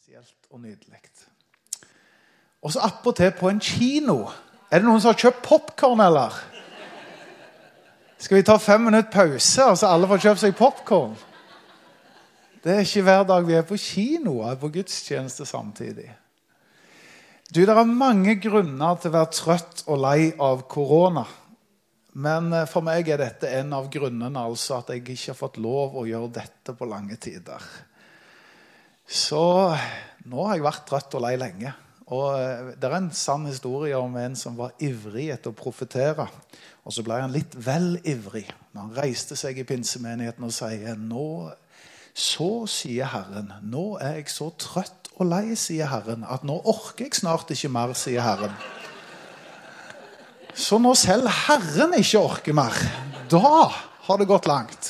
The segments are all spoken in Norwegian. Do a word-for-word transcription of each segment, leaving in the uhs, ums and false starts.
spesielt og nydelig. Og så opp og til på en kino. Er det noen som har kjøpt popcorn, eller? Skal vi ta fem minutter pause, og så alle får kjøpt seg popcorn? Det er ikke hver dag vi er på kino, og er på gudstjeneste samtidig. Du, det er mange grunner til å være trøtt og lei av korona. Men for meg er dette en av grunnene, altså at jeg ikke har fått lov å gjøre dette på lange tider. Så nå har jeg vært trøtt og lei lenge. Og det er en sann historie om en som var ivrig etter å profetere. Og så ble han litt vel ivrig når han reiste seg i pinsemenigheten og sier, nå, så sier Herren, nå er jeg så trøtt og lei, sier Herren, at nå orker jeg snart ikke mer, sier Herren. Så når selv Herren ikke orker mer, da har det gått langt.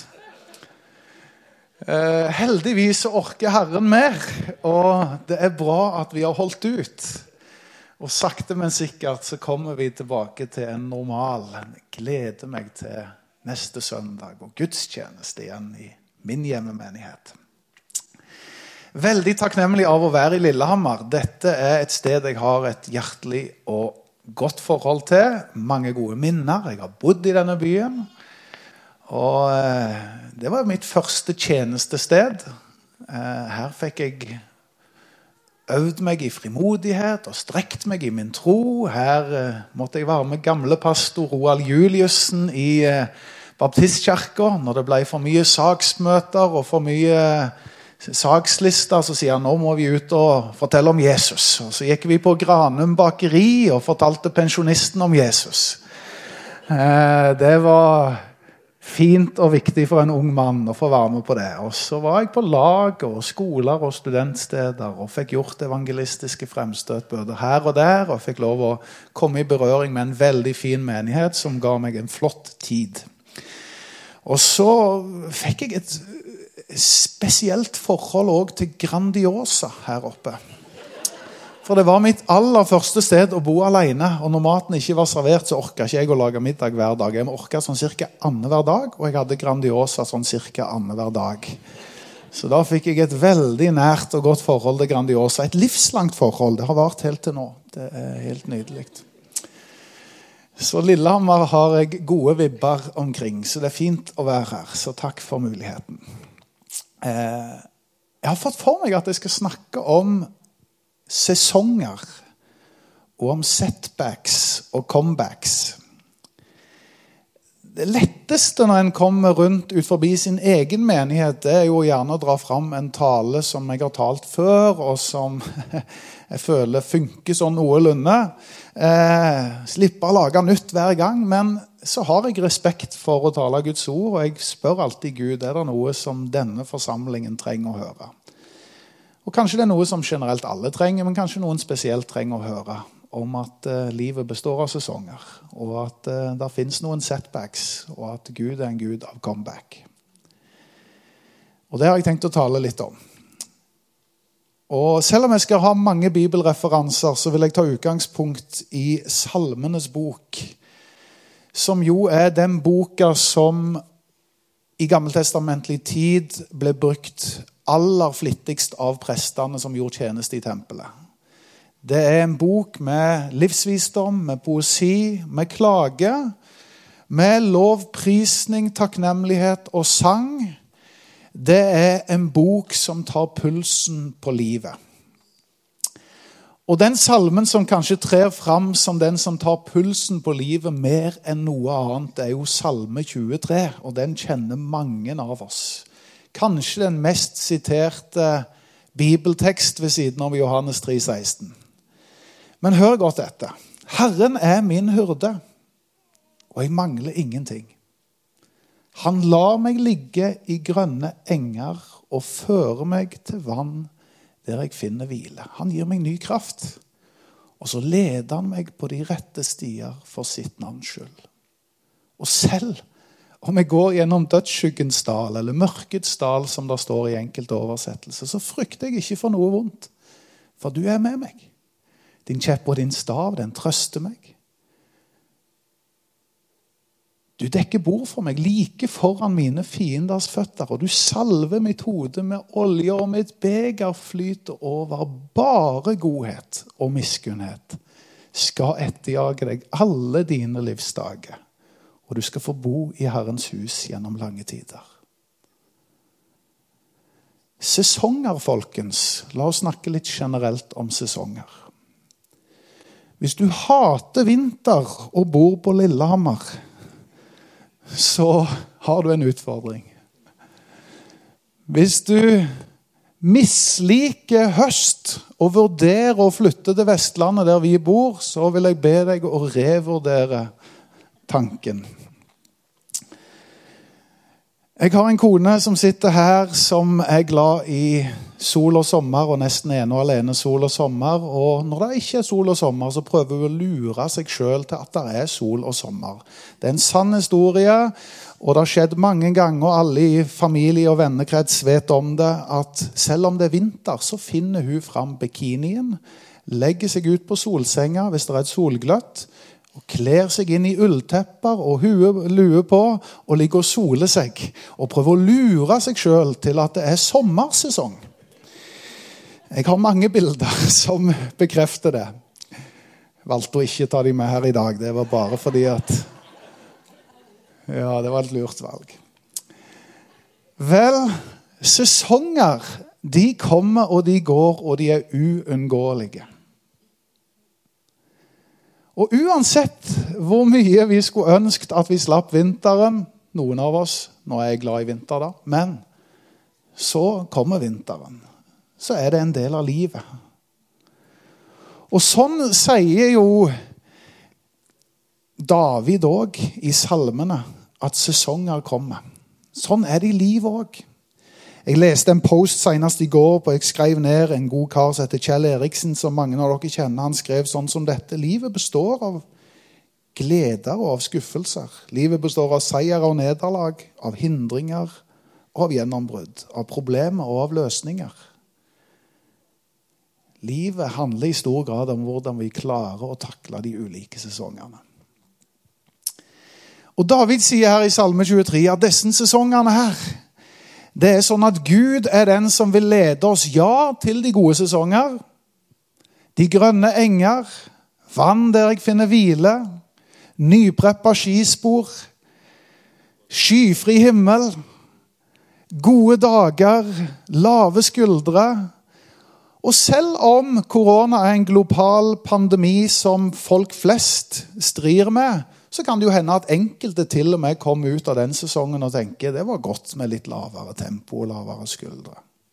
Eh, heldigvis orker Herren mer, og det er bra at vi har holdt ut. Og sakte, men sikkert så kommer vi tilbake til en normal. Jeg gleder meg til neste søndag og gudstjeneste igjen i min hjemmemenighet. Veldig takknemlig av å være i Lillehammer. Dette er et sted jeg har et hjertelig og godt forhold til. Mange gode minner. Jeg har bodd i denne byen. Og eh, det var mitt første tjenestested. Eh, her fikk jeg øvd meg i frimodighet og strekt meg i min tro. Her eh, måtte jeg være med gamle pastor Roald Juliussen i eh, baptistkirken. Når det ble for mye saksmøter og for mye sakslister, så sier han, nå må vi ut og fortelle om Jesus. Og så gikk vi på Granum bakeri og fortalte pensjonisten om Jesus. Eh, det var fint og viktig for en ung mann å få være med på det. Og så var jeg på lag og skoler og studentsteder og fikk gjort evangelistiske fremstøt både her og der, og fikk lov å komme i berøring med en veldig fin menighet som ga meg en flott tid. Og så fikk jeg et spesielt forhold også til Grandiosa her oppe. For det var mitt aller første sted å bo alene, og når maten ikke var servert, så orket ikke jeg å lage middag hver dag. Jeg orket sånn cirka annen hver dag, og jeg hadde Grandiosa sånn cirka annen hver dag. Så da fikk jeg et veldig nært og godt forhold til Grandiosa. Et livslangt forhold, det har vært helt til nå. Det er helt nydelig. Så Lillehammer har jeg gode vibber omkring, så det er fint å være her. Så takk for muligheten. Jeg har fått for meg at jeg skal snakke om sesonger og om setbacks og comebacks. Det letteste når en kommer rundt ut forbi sin egen menighet, det er jo gjerne å dra fram en tale som jeg har talt før, og som jeg føler funker sånn noenlunde. Eh, slipper å lage nytt hver gang, men så har jeg respekt for å tale Guds ord, og jeg spør alltid Gud, er det noe som denne forsamlingen trenger å høre? Og kanskje det er noe som generelt alle trenger, men kanskje noen spesielt trenger å høre om at uh, livet består av sesonger, og at uh, det finnes noen setbacks, og at Gud er en Gud av comeback. Og det har jeg tenkt å tale litt om. Og selv om jeg skal ha mange bibelreferanser, så vil jeg ta utgangspunkt i Salmenes bok, som jo er den boka som i gammeltestamentlig tid ble brukt aller flittigst av prestene som gjorde tjeneste i tempelet. Det er en bok med livsvisdom, med poesi, med klage, med lovprisning, takknemlighet og sang. Det er en bok som tar pulsen på livet. Og den salmen som kanskje trer fram som den som tar pulsen på livet mer enn noe annet, er jo Salme tjuetre, og den kjenner mange av oss. Kanskje den mest siterte bibeltekst ved siden av Johannes tre seksten. Men hør godt etter. Herren er min hyrde, og jeg mangler ingenting. Han lar meg ligge i grønne enger og fører meg til vann der jeg finner hvile. Han gir meg ny kraft, og så leder han meg på de rette stier for sitt navns skyld. Og selv om jeg går gjennom dødsskyggens dal, eller mørkets dal, som det står i enkelte oversettelser, så frykter jeg ikke for noe vondt, for du er med meg. Din kjepp og din stav, den trøster meg. Du dekker bord for meg like foran mine fienders føtter, og du salver mitt hode med olje, og mitt beger flyter over. Bare godhet og miskunnhet skal etterjage deg alle dine livsdager, og du skal få bo i Herrens hus gjennom lange tider. Sesonger, folkens. La oss snakke litt generelt om sesonger. Hvis du hater vinter og bor på Lillehammer, så har du en utfordring. Hvis du misliker høst og vurderer å flytte til Vestlandet der vi bor, så vil jeg be deg å revurdere tanken. Jeg har en kone som sitter her som er glad i sol og sommer, og nesten ene og alene sol og sommer. Og når det ikke er sol og sommer, så prøver hun å lure seg selv til at det er sol og sommer. Det er en sann historie, og det har skjedd mange ganger, alle i familie- og vennekrets vet om det, at selv om det er vinter, så finner hun fram bikinien, legger seg ut på solsenga hvis det er et solgløtt, og kler seg inn i ulltepper og hue, lue på, og ligger og soler seg, og prøver å lure seg selv til at det er sommersesong. Jeg har mange bilder som bekrefter det. Jeg valgte å ikke ta de med her i dag. Det var bare fordi at ja, det var et lurt valg. Vel, sesonger, de kommer og de går, og de er uunngåelige. Og uansett hvor mye vi skulle ønsket at vi slapp vinteren, noen av oss, nå er jeg glad i vinter da, men så kommer vinteren. Så er det en del av livet. Og sånn sier jo David også i salmene at sesonger kommer. Sånn er det i livet også. Jeg leste en post senest i går, og jeg skrev ned en god kar som heter Kjell Eriksen, som mange av dere kjenner. Han skrev sånn som dette: livet består av gleder og av skuffelser. Livet består av seier og nederlag, av hindringer og av gjennombrudd, av problemer og av løsninger. Livet handler i stor grad om hvordan vi klarer å takle de ulike sesongene. Og David sier her i Salme tjuetre at disse sesongene her, det er sånn at Gud er den som vil lede oss, ja, til de gode sesonger, de grønne enger, vann der jeg finner hvile, nypreppa skispor, skyfri himmel, gode dager, lave skuldre. Og selv om korona er en global pandemi som folk flest strir med, så kan det jo hende at enkelte til og med kommer ut av den sesongen og tenker det var godt med litt lavere tempo og lavere skuldre.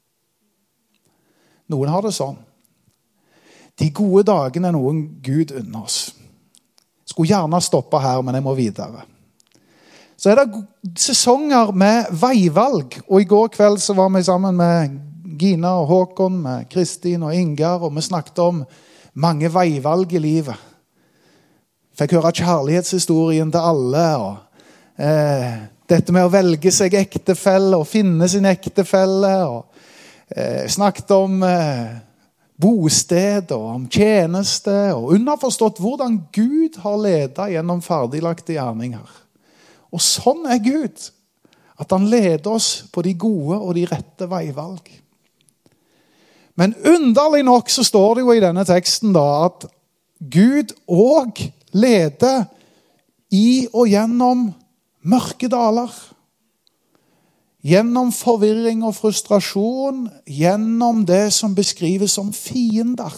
Noen har det sånn. De gode dagene er noen Gud unner oss. Skulle gjerne stoppe her, men jeg må videre. Så er det sesonger med veivalg, og i går kveld så var vi sammen med Gina og Håkon, med Kristin og Ingar, og vi snakket om mange veivalg i livet. Fikk høre kjærlighetshistorien til alle, og eh, dette med å velge seg ektefelle og finne sin ektefelle, og eh, snakket om eh, bosted og om tjeneste, og underforstått hvordan Gud har ledet gjennom ferdiglagte gjerninger. Og sånn er Gud, at han leder oss på de gode og de rette veivalg. Men underlig nok så står det jo i denne teksten da, at Gud også leder i og gjennom mørke daler. Gjennom forvirring og frustrasjon, gjennom det som beskrives som fiender.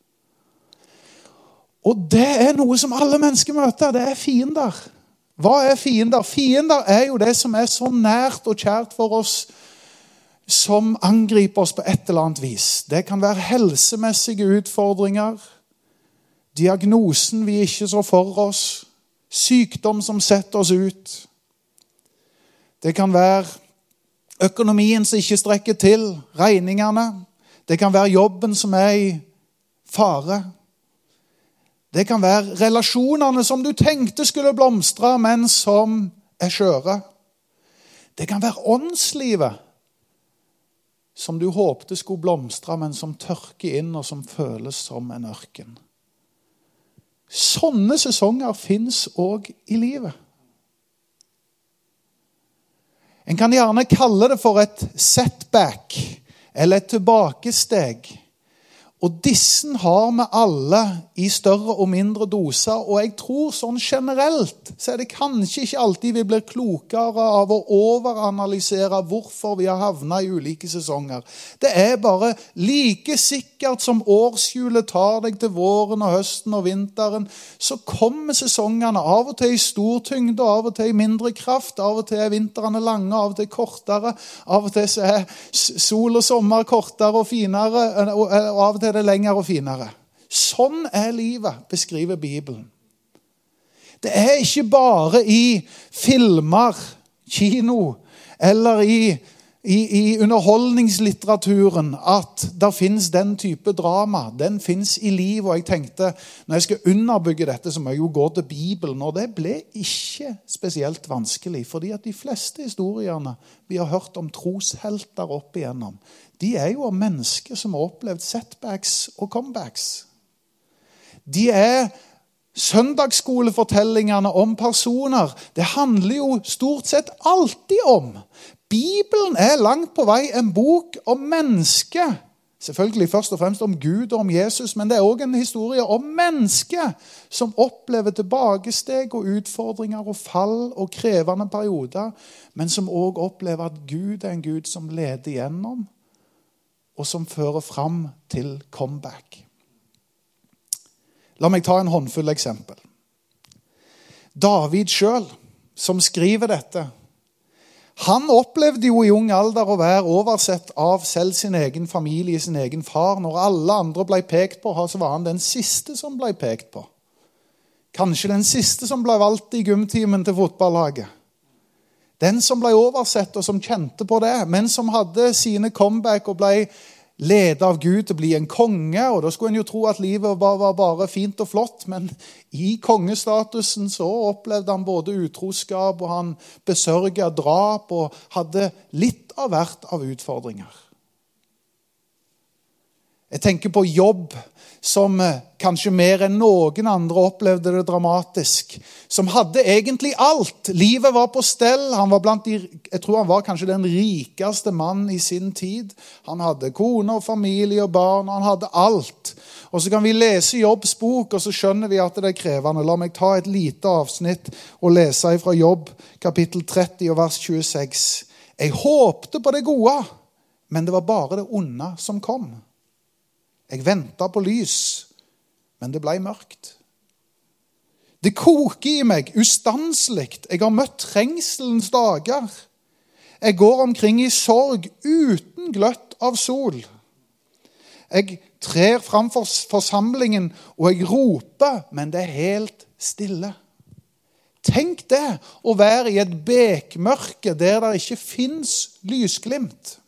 Og det er noe som alle mennesker møter, det er fiender. Hva er fiender? Fiender er jo det som er så nært og kjært for oss, som angriper oss på et eller annet vis. Det kan være helsemessige utfordringer, diagnosen vi ikke så for oss, sykdom som setter oss ut. Det kan være økonomien som ikke strekker til, regningene. Det kan være jobben som er i fare. Det kan være relasjonene som du tenkte skulle blomstre, men som er skjøre. Det kan være åndslivet som du håpte skulle blomstre, men som tørker inn og som føles som en ørken. Sånne sesonger finnes også i livet. En kan gjerne kalle det for et setback, eller et tilbakesteg. Og dissen har vi alle i større og mindre doser, og jeg tror sånn generelt, så er det kanskje ikke alltid vi blir klokere av å overanalysere hvorfor vi har havnet i ulike sesonger. Det er bare like sikkert som årshjulet tar deg til våren og høsten og vinteren, så kommer sesongene av og til i stor tyngde, av og til i mindre kraft, av og til er vintrene lange, av og til kortere, av og til så er sol og sommer kortere og finere, og av og til er det lengre og finere. Sånn er livet, beskriver Bibelen. Det er ikke bare i filmer, kino, eller i, i, i underholdningslitteraturen at det finnes den type drama. Den finnes i livet, og jeg tenkte, når jeg skal underbygge dette, så må jeg jo gå til Bibelen, og det ble ikke spesielt vanskelig, fordi at de fleste historiene vi har hørt om troshelter opp igjennom, de er jo om mennesker som har opplevd setbacks og comebacks. De er søndagsskolefortellingene om personer. Det handler jo stort sett alltid om. Bibelen er langt på vei en bok om mennesker. Selvfølgelig først og fremst om Gud og om Jesus, men det er også en historie om mennesker som opplever tilbakesteg og utfordringer og fall og krevende perioder, men som også opplever at Gud er en Gud som leder igjennom, og som fører frem til comeback. La meg ta en håndfull eksempel. David selv, som skriver dette, han opplevde jo i ung alder å være oversett av selv sin egen familie, sin egen far. Når alle andre ble pekt på, så var han den siste som ble pekt på. Kanskje den siste som ble valgt i gymtimen til fotballaget. Den som ble oversett og som kjente på det, men som hadde sine comeback og ble ledet av Gud til å bli en konge, og da skulle en jo tro at livet var, var bare fint og flott, men i kongestatusen så opplevde han både utroskap, og han besørget drap, og hadde litt av hvert av utfordringer. Jeg tenker på Jobb, som kanskje mer enn noen andre opplevde det dramatisk. Som hadde egentlig alt. Livet var på stell. Han var blant de, jeg tror han var kanskje den rikeste mann i sin tid. Han hadde kone og familie og barn, og han hadde alt. Og så kan vi lese Jobbs bok, og så skjønner vi at det er krevende. La meg ta et lite avsnitt og lese fra Jobb, kapittel tretti og vers tjueseks. Jeg håpte på det gode, men det var bare det onde som kom. Jeg ventet på lys, men det ble mørkt. Det koker i meg, ustanselig. Jeg har møtt trengselens dager. Jeg går omkring i sorg uten gløtt av sol. Jeg trer framfor forsamlingen, og jeg roper, men det er helt stille. Tenk det, å være i et bekmørke der det ikke finnes lysglimt.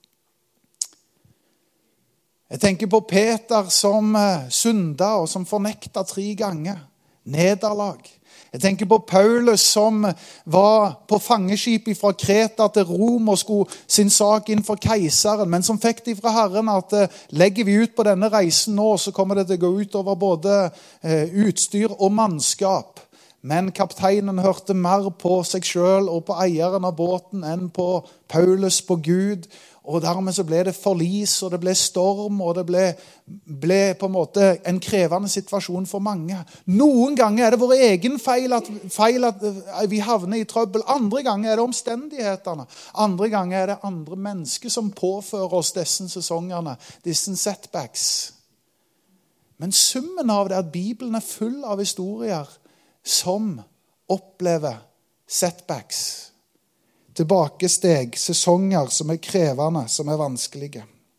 Jeg tenker på Peter som synda og som fornekta tre ganger. Nederlag. Jeg tenker på Paulus som var på fangeskip fra Kreta til Rom og skulle sin sak inn for keiseren, men som fikk det fra Herren at legger vi ut på denne reisen nå, så kommer det til å gå ut over både utstyr og mannskap. Men kapteinen hørte mer på seg selv og på eieren av båten enn på Paulus, på Gud. Og dermed så ble det forlis, og det ble storm, og det ble, ble på en måte en krevende situasjon for mange. Noen ganger er det vår egen feil at, feil at vi havner i trøbbel. Andre ganger er det omstendighetene. Andre ganger er det andre mennesker som påfører oss disse sesongene, disse setbacks. Men summen av det er at Bibelen er full av historier som opplever setbacks. Tilbakesteg, sesonger som er krevende, som er vanskelige.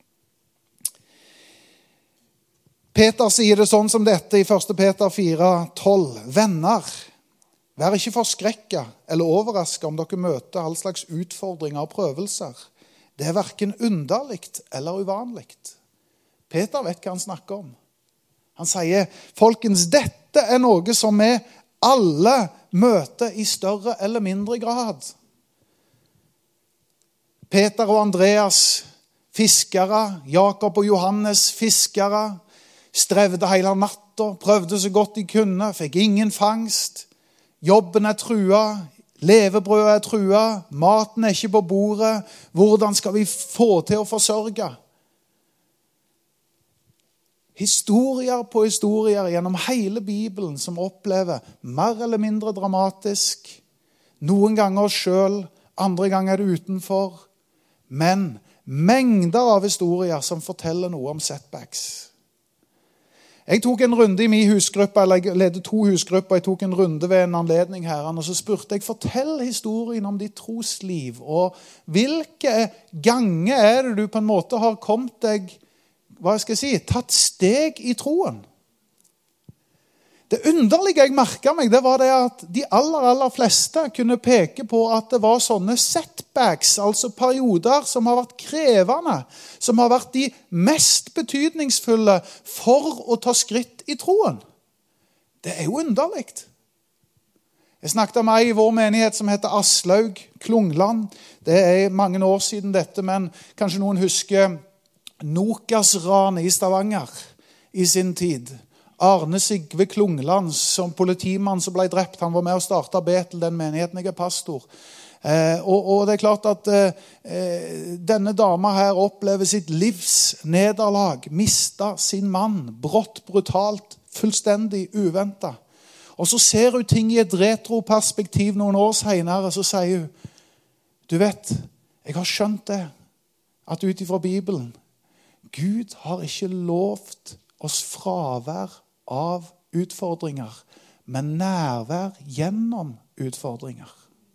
Peter sier det sånn som dette i første Peter fire tolv. Venner, vær ikke forskrekket eller overrasket om dere møter all slags utfordringer og prøvelser. Det er hverken underligt eller uvanligt. Peter vet hva han snakker om. Han sier, folkens, dette er noe som vi alle møter i større eller mindre grad. Peter og Andreas, fiskere, Jakob og Johannes, fiskere, strevde hele natta, prøvde så godt de kunne, fikk ingen fangst. Jobben er trua, Levebrødet er trua, maten er ikke på bordet. Hvordan skal vi få til å forsørge? Historier på historier gjennom hele Bibelen som opplever mer eller mindre dramatisk. Noen ganger selv, andre ganger utenfor. Men mengder av historier som forteller noe om setbacks. Jeg tok en runde i min husgruppe, eller jeg ledde to husgrupper, jeg tok en runde ved en anledning her, og så spurte jeg, fortell historien om ditt trosliv, og hvilke ganger er det du på en måte har kommet deg, hva skal jeg si, tatt steg i troen? Det underlige jeg merket meg, det var det at de aller, aller fleste kunne peke på at det var sånne setbacks, altså perioder som har vært krevende, som har vært de mest betydningsfulle for å ta skritt i troen. Det er jo underlig. Jeg snakket med ei i vår menighet som heter Aslaug Klungland. Det er mange år siden dette, men kanskje noen husker Nokas-ran i Stavanger i sin tid. Arne Sigve Klungland, som politimann som ble drept, han var med å starte Betel, den menigheten jeg er pastor. Eh, og, og det er klart at eh, denne dama her opplever sitt livs nederlag, mista sin mann, brått, brutalt, fullstendig uventet. Og så ser hun ting i et retroperspektiv noen år senere, så sier hun, du vet, jeg har skjønt det, at ut ifra Bibelen, Gud har ikke lovt oss fravær av utfordringer, men nærvær gjennom utfordringer.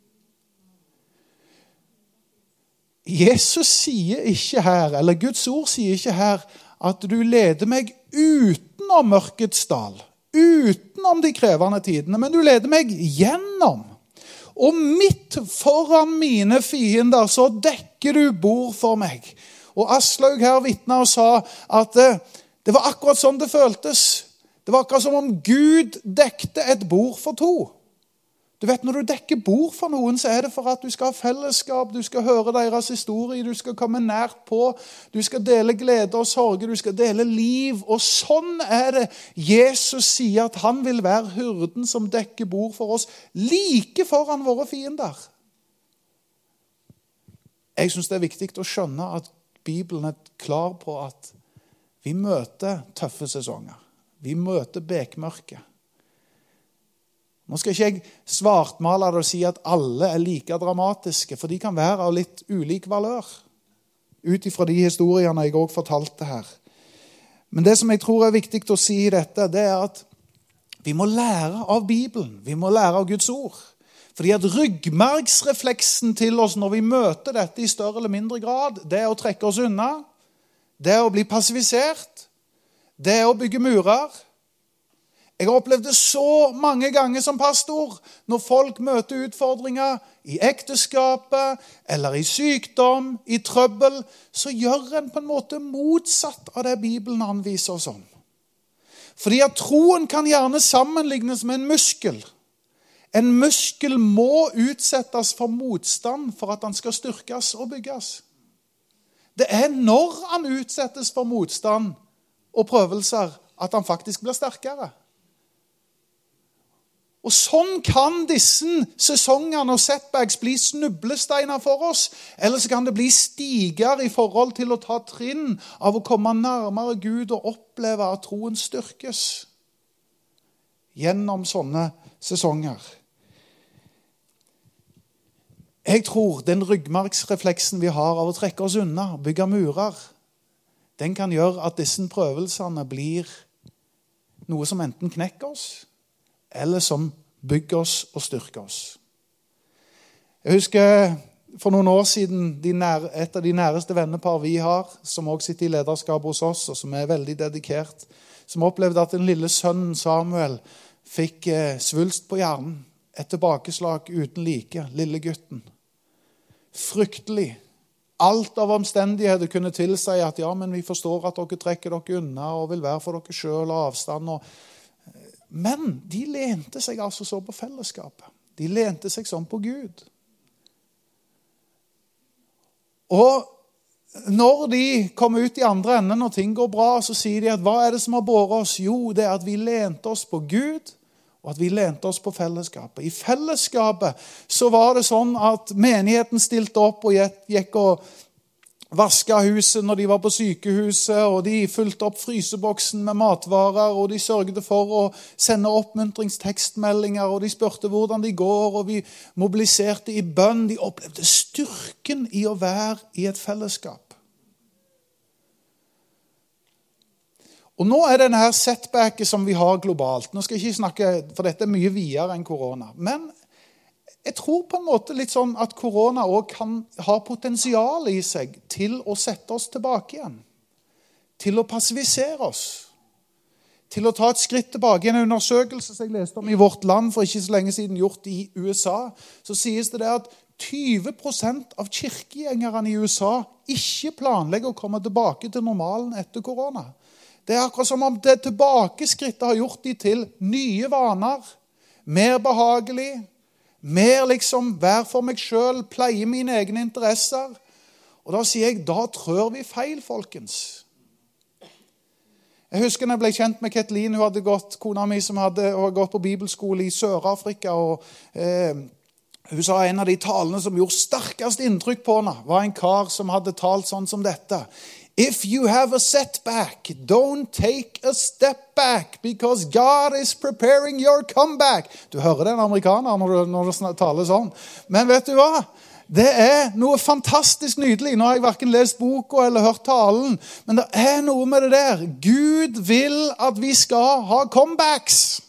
Jesus sier ikke her, eller Guds ord sier ikke her, at du leder meg utenom mørkets dal, utenom de krevende tidene, men du leder meg gjennom. Og midt foran mine fiender så dekker du bord for meg. Og Aslaug her vitnet og sa at det var akkurat sånn det føltes. Det var akkurat som om Gud dekte et bord for to. Du vet, når du dekker bord for noen, så er det for at du skal ha fellesskap, du skal høre deres historie, du skal komme nært på, du skal dele glede og sorge, du skal dele liv. Og sånn er det Jesus sier at han vil være hyrden som dekker bord for oss, like foran våre fiender. Jeg synes det er viktig å skjønne at Bibelen er klar på at vi møter tøffe sesonger. Vi møter bekmørke. Nå skal ikke jeg svartmale det og si at alle er like dramatiske, for de kan være av litt ulik valør, ut ifra de historiene jeg også fortalte her. Men det som jeg tror er viktig å si i dette, det er at vi må lære av Bibelen, vi må lære av Guds ord. Fordi at ryggmargsrefleksen til oss når vi møter dette i større eller mindre grad, det er å trekke oss unna, det er å bli passivisert, det er å bygge murer. Jeg har opplevd det så mange ganger som pastor, når folk møter utfordringer i ekteskapet, eller i sykdom, i trøbbel, så gjør en på en måte motsatt av det Bibelen anviser oss om. Fordi at troen kan gjerne sammenlignes med en muskel. En muskel må utsettes for motstand for at den skal styrkes og bygges. Det er når han utsettes for motstand og prøvelser at han faktisk blir sterkere. Og sånn kan disse sesongene og setbacks bli snublesteiner for oss, eller så kan det bli stiger i forhold til å ta trinn av å komme nærmere Gud og oppleve at troen styrkes gjennom sånne sesonger. Jeg tror den ryggmargsrefleksen vi har av å trekke oss unna, bygge murer, den kan gjøre at disse prøvelsene blir noe som enten knekker oss, eller som bygger oss og styrker oss. Jeg husker for noen år siden de nære, et av de næreste vennepar vi har, som også sitter i lederskap hos oss, og som er veldig dedikert, som opplevde at den lille sønnen Samuel fikk eh, svulst på hjernen, et tilbakeslag uten like, lille gutten. Fryktelig. Alt av omstendigheter kunne tilsi at ja, men vi forstår at dere trekker dere unna og vil være for dere selv og avstand. Og... Men de lente seg altså så på fellesskapet. De lente seg sånn på Gud. Og når de kommer ut i andre enden og ting går bra, så sier de at hva er det som har båret oss? Jo, det er at vi lente oss på Gud, og og at vi lente oss på fellesskapet. I fellesskapet så var det sånn at menigheten stilte opp og gikk og vasket huset når de var på sykehuset, og de fulgte opp fryseboksen med matvarer, og de sørgde for å sende oppmuntringstekstmeldinger, og de spurte hvordan de går, og vi mobiliserte i bønn. De opplevde styrken i å være i et fellesskap. Og nå er denne her setbacket som vi har globalt. Nå skal jeg ikke snakke, for dette er mye videre enn korona. Men jeg tror på en måte litt sånn at korona også kan ha potensial i seg til å sette oss tilbake igjen. Til å passivisere oss. Til å ta et skritt tilbake. I en undersøkelse som jeg leste om i Vårt Land for ikke så lenge siden, gjort i U S A, så sies det at tjue prosent av kirkegjengerne i U S A ikke planlegger å komme tilbake til normalen etter korona. Det er akkurat som om det tilbakeskrittet har gjort de til nye vaner, mer behagelig, mer liksom vær for meg selv, pleie mine egne interesser. Og da sier jeg, da trør vi feil, folkens. Jeg husker når jeg ble kjent med Kathleen, hun hadde gått, kona mi som hadde gått på bibelskole i Sør-Afrika, og eh, hun sa en av de talene som gjorde sterkest inntrykk på henne, var en kar som hadde talt sånn som dette. If you have a setback, don't take a step back, because God is preparing your comeback. Du hører den amerikaner når du, når du taler sånn. Men vet du hva? Det er noe fantastisk nydelig. Nå har jeg hverken lest boka eller hørt talen, men det er noe med det der. Gud vil at vi skal ha comebacks.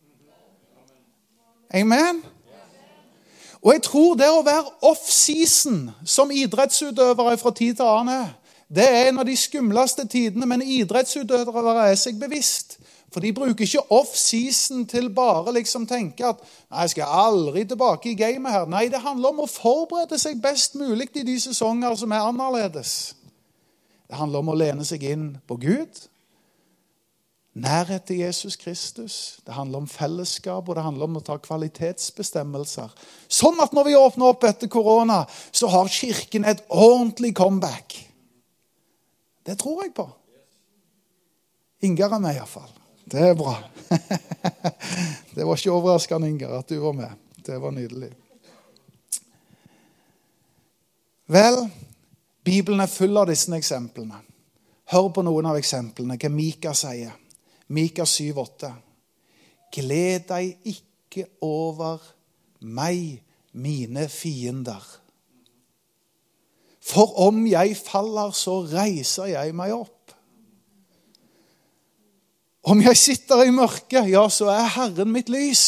Amen? Og jeg tror det å være off-season som idrettsutøvere fra tid til annen, det er en av de skumleste tidene, men idrettsutøvere er seg bevisst. For de bruker ikke off-season til bare liksom tenke at nei, jeg skal aldri tilbake i gamet her. Nei, det handler om å forberede seg best mulig i de sesonger som er annerledes. Det handler om å lene seg inn på Gud, nærhet til Jesus Kristus. Det handler om fellesskap, og det handler om å ta kvalitetsbestemmelser. Sånn at når vi åpner opp etter korona, så har kirken et ordentlig comeback. Det tror jeg på. Ingar er med i hvert fall. Det er bra. Det var ikke overraskende, Ingar, at du var med. Det var nydelig. Vel, Bibelen er full av disse eksemplene. Hør på noen av eksemplene, hva Mika sier. Mika syv åtte. Gled deg ikke over meg, mine fiender. For om jeg faller, så reiser jeg meg opp. Om jeg sitter i mørket, ja, så er Herren mitt lys.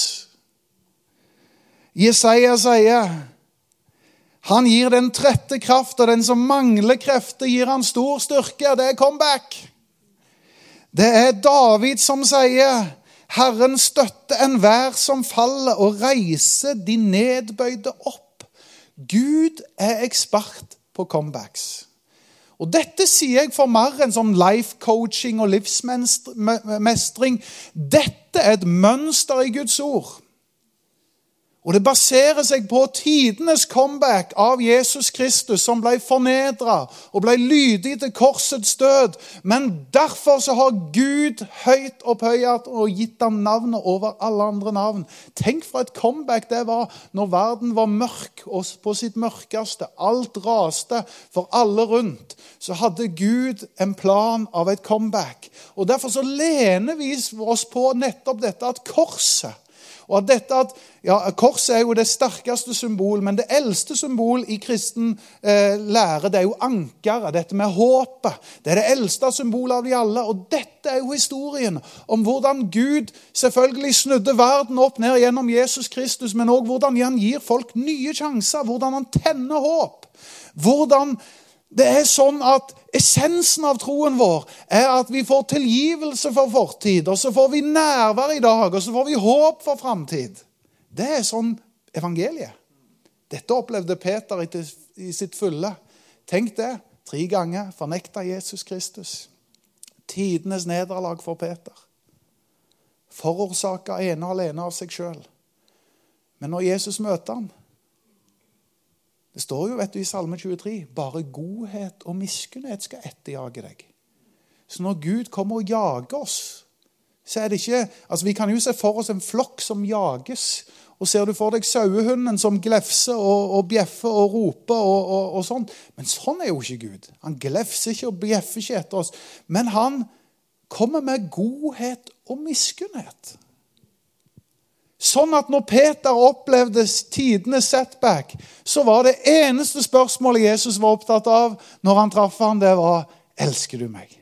Jesaja sier, han gir den trette kraft, og den som mangler krefter gir han stor styrke. Det er comeback. Det er David som sier, Herren støtter enhver som faller, og reiser de nedbøyde opp. Gud er ekspert på comebacks. Og dette sier jeg for mer enn som life coaching og livsmestring. Dette er et mønster i Guds ord. Og det baserer seg på tidenes comeback av Jesus Kristus, som ble fornedret og ble lydig til korsets død. Men derfor så har Gud høyt opphøyet og gitt ham navnet over alle andre navn. Tenk for et comeback det var når verden var mørk og på sitt mørkeste. Alt raste for alle rundt. Så hadde Gud en plan av et comeback. Og derfor så lener vi oss på nettopp dette at korset, og at dette at, ja, korset er jo det sterkeste symbol, men det eldste symbol i kristen eh, lære, det er jo ankeret, dette med håpet. Det er det eldste symbolet av de alle, og dette er jo historien om hvordan Gud selvfølgelig snudde verden opp ned gjennom Jesus Kristus, men også hvordan han gir folk nye sjanser, hvordan han tenner håp, hvordan det er sånn at essensen av troen vår er at vi får tilgivelse for fortid, og så får vi nærvær i dag, og så får vi håp for fremtid. Det er sånn evangeliet. Dette opplevde Peter i sitt fulle. Tenk det, tre ganger fornektet Jesus Kristus. Tidenes nederlag for Peter. Forårsaket ene og alene av seg selv. Men når Jesus møter han, det står jo, vet du, i Salme tjuetre, bare godhet og miskunnhet skal etterjage deg. Så når Gud kommer og jager oss, så er det ikke, altså vi kan jo se for oss en flokk som jages, og ser du for deg sauehunden som glefser og, og bjeffer og roper og, og, og sånn. Men sånn er jo ikke Gud. Han glefser ikke og bjeffer ikke etter oss. Men han kommer med godhet og miskunnhet. Sånn at når Peter opplevde tidenes setback, så var det eneste spørsmålet Jesus var opptatt av når han traff han, det var, elsker du meg?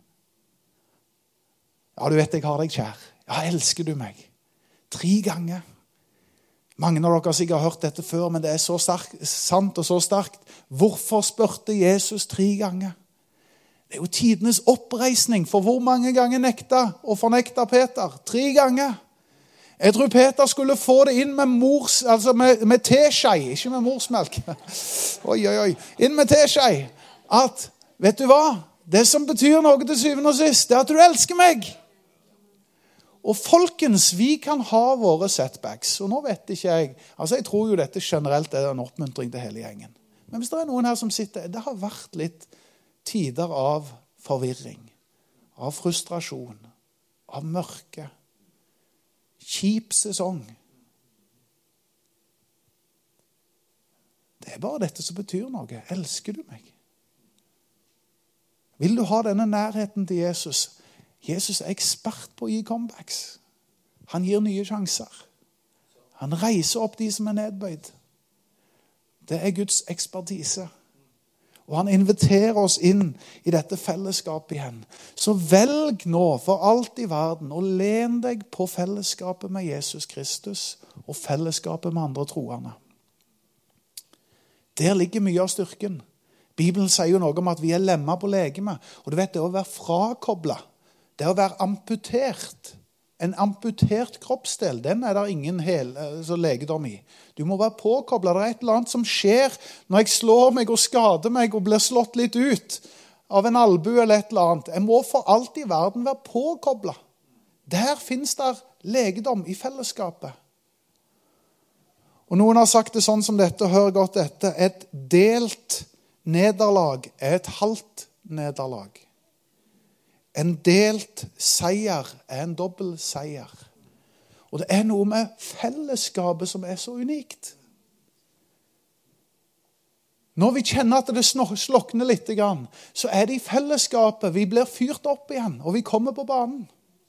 Ja, du vet jeg har deg kjær. Ja, elsker du meg? Tre ganger. Mange av dere har sikkert hørt dette før, men det er så sterk, sant og så sterkt. Hvorfor spørte Jesus tre ganger? Det er jo tidenes oppreisning, for hvor mange ganger nekta og fornekta Peter? Tre ganger. Jeg tror Peter skulle få det inn med mors, altså med, med teskjei, ikke med morsmelk. Oi, oi, oi. Inn med teskjei. At, vet du hva? Det som betyr noe til syvende og sist, det er at du elsker meg. Og folkens, vi kan ha våre setbacks, og nå vet ikke jeg, altså jeg tror jo dette generelt er en oppmuntring til hele gjengen. Men hvis det er noen her som sitter, det har vært litt tider av forvirring, av frustrasjon, av mørke, kjip sesong. Det er bare dette som betyr noe. Elsker du meg? Vil du ha denne nærheten til Jesus? Jesus er ekspert på å gi comebacks. Han gir nye sjanser. Han reiser opp de som er nedbøyd. Det er Guds ekspertise. Og han inviterer oss inn i dette fellesskapet igjen. Så velg nå for alt i verden og len deg på fellesskapet med Jesus Kristus og fellesskapet med andre troende. Der ligger mye av styrken. Bibelen sier jo noe om at vi er lemmer på legeme. Og du vet, det å være frakoblet, det å være amputert, en amputert kroppsdel, den er det ingen hel, så legedom i. Du må være påkoblet. Det er et eller annet som skjer når jeg slår meg og skader meg og blir slått litt ut av en albue eller et eller annet. Jeg må for alt i verden være påkoblet. Der finnes det legedom i fellesskapet. Og noen har sagt det sånn som dette, og hør godt dette, et delt nederlag er et halvt nederlag. En delt seier er en dobbel seier. Og det er noe med fellesskapet som er så unikt. Når vi kjenner at det slokner litt, så er det i fellesskapet vi blir fyrt opp igjen, og vi kommer på banen.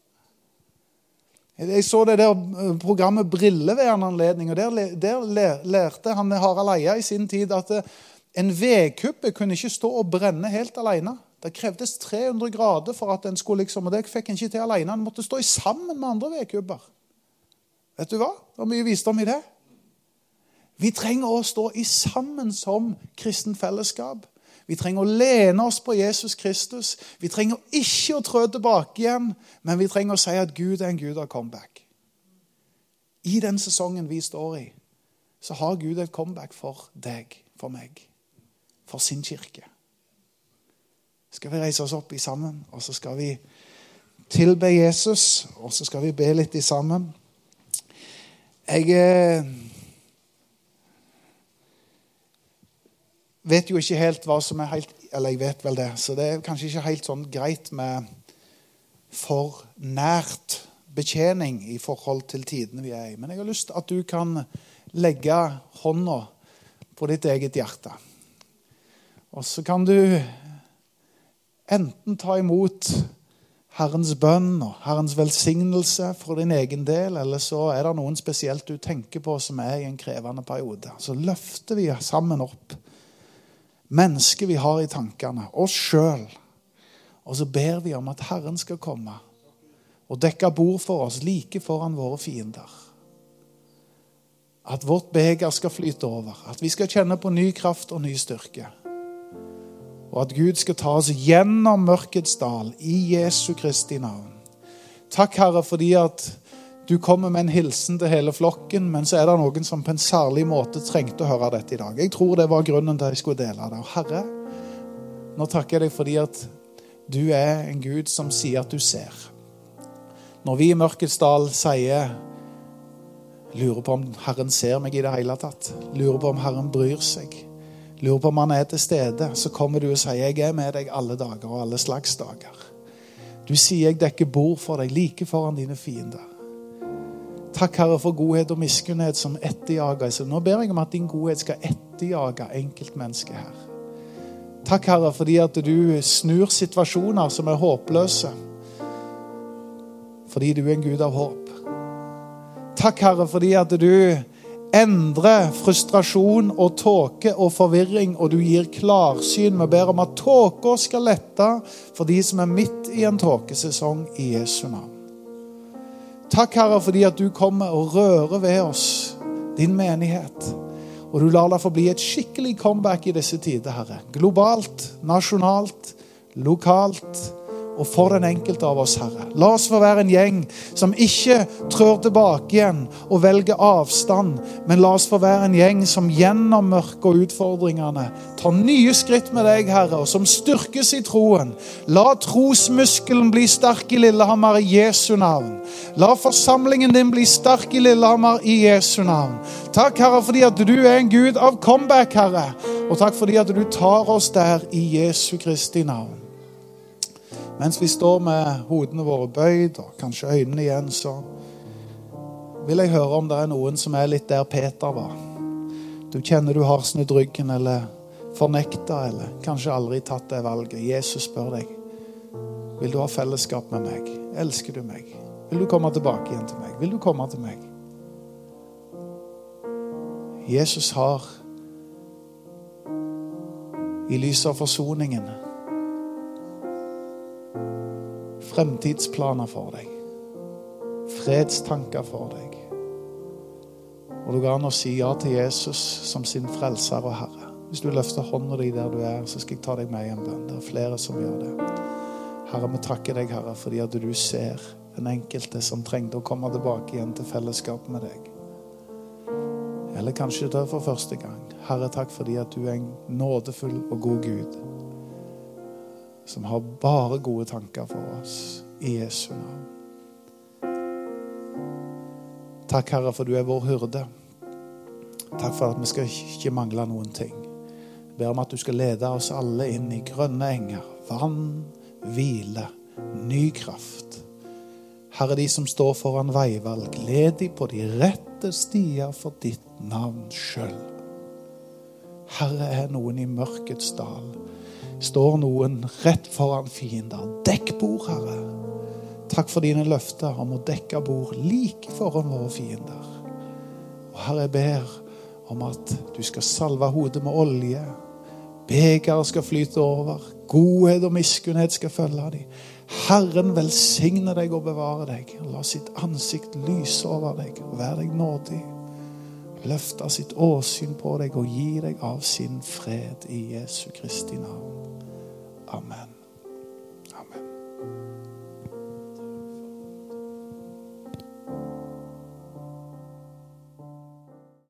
Jeg så det der programmet Brille ved en anledning, og der, der lærte han Harald Eia i sin tid at en vedkubbe kunne ikke stå og brenne helt alene. Det krevdes tre hundre grader for at den skulle liksom, og det fikk en ikke til alene. Den måtte stå i sammen med andre vedkubber. Vet du hva? Det er mye visdom i det. Vi trenger å stå i sammen som kristen fellesskap. Vi trenger å lene oss på Jesus Kristus. Vi trenger ikke å trø tilbake igjen, men vi trenger å si at Gud er en Gud av comeback. I den sesongen vi står i, så har Gud et comeback for deg, for meg, for sin kirke. Skal vi reise oss opp i sammen, og så skal vi tilbe Jesus, og så skal vi be litt i sammen. Jeg eh, vet jo ikke helt hva som er helt, eller jeg vet vel det, så det er kanskje ikke helt sånn greit med for nært betjening i forhold til tidene vi er i. Men jeg har lyst til at du kan legge hånda på ditt eget hjerte. Og så kan du enten ta imot Herrens bønn og Herrens velsignelse for din egen del, eller så er det noen spesielt du tenker på som er i en krevende periode. Så løfter vi sammen opp mennesker vi har i tankene, oss selv, og så ber vi om at Herren skal komme og dekke bord for oss like foran våre fiender. At vårt beger skal flyte over, at vi skal kjenne på ny kraft og ny styrke. Og at Gud skal ta oss gjennom mørkets dal i Jesu Kristi navn. Takk, Herre, fordi at du kommer med en hilsen til hele flokken, men så er det noen som på en særlig måte trengte å høre dette i dag. Jeg tror det var grunnen til at jeg skulle dele det. Og Herre, nå takker jeg deg fordi at du er en Gud som sier at du ser. Når vi i mørkets dal sier, lurer på om Herren ser meg i det hele tatt, lurer på om Herren bryr seg, lurer på om han er til stede, så kommer du og sier, jeg er med deg alle dager og alle slags dager. Du sier jeg dekker bord for deg like foran dine fiender. Takk, Herre, for godhet og miskunnhet som etterjager. Så nå ber jeg om at din godhet skal etterjage enkeltmennesker her. Takk, Herre, fordi at du snur situasjoner som er håpløse. Fordi du er en Gud av håp. Takk, Herre, fordi at du endrer frustrasjon og tåke og forvirring, og du gir klarsyn. Vi ber om at tåker skal lette for de som er midt i en tåkesesong i Jesu navn. Takk, Herre, fordi at du kommer og rører ved oss, din menighet. Og du lar det få bli et skikkelig comeback i disse tider, Herre. Globalt, nasjonalt, lokalt, og for den enkelte av oss, Herre. La oss få være en gjeng som ikke trør tilbake igjen og velger avstand, men la oss få være en gjeng som gjennom mørke og utfordringene tar nye skritt med deg, Herre, og som styrkes i troen. La trosmuskelen bli sterk i Lillehammer i Jesu navn. La forsamlingen din bli sterk i Lillehammer i Jesu navn. Takk, Herre, fordi at du er en Gud av comeback, Herre. Og takk fordi at du tar oss der i Jesu Kristi navn. Mens vi står med hodene våre bøyd, og kanskje øynene igjen, så vil jeg høre om det er noen som er litt der Peter var. Du kjenner du har snudd ryggen, eller fornekta, eller kanskje aldri tatt det valget. Jesus spør deg, vil du ha fellesskap med meg? Elsker du meg? Vil du komme tilbake igjen til meg? Vil du komme til meg? Jesus har i lys av forsoningen fremtidsplaner for deg. Fredstanker for deg. Og du kan å si ja til Jesus som sin frelser og Herre. Hvis du løfter hånden din der du er, så skal jeg ta deg med i en bønn. Det er flere som gjør det. Herre, vi takker deg, Herre, fordi at du ser den enkelte som trengte å komme tilbake igjen til fellesskap med deg. Eller kanskje det for første gang. Herre, takk fordi at du er en nådefull og god Gud, som har bare gode tanker for oss i Jesu navn. Takk, Herre, for du er vår hyrde. Takk for at vi skal ikke mangle noen ting. Jeg ber om at du skal lede oss alle inn i grønne enger, vann, hvile, ny kraft. Herre, de som står foran veivalg, led de på de rette stier for ditt navn selv. Herre, er noen i mørkets dal, står noen rett foran fiender. Dekk bord, Herre. Takk for dine løfter om å dekke bord like foran våre fiender. Og Herre, jeg ber om at du skal salve hodet med olje. Beger skal flyte over. Godhet og miskunnhet skal følge deg. Herren velsigne deg og bevare deg. La sitt ansikt lyse over deg og være deg nådig. Løfte sitt åsyn på deg og gi deg av sin fred i Jesu Kristi navn. Amen.